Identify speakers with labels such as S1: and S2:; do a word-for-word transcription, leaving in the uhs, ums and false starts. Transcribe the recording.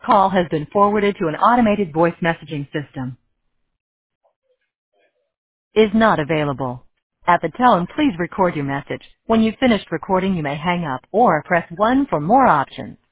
S1: Call has been forwarded to an automated voice messaging system. Is not available. At the tone, please record your message. When you've finished recording, you may hang up or press one for more options.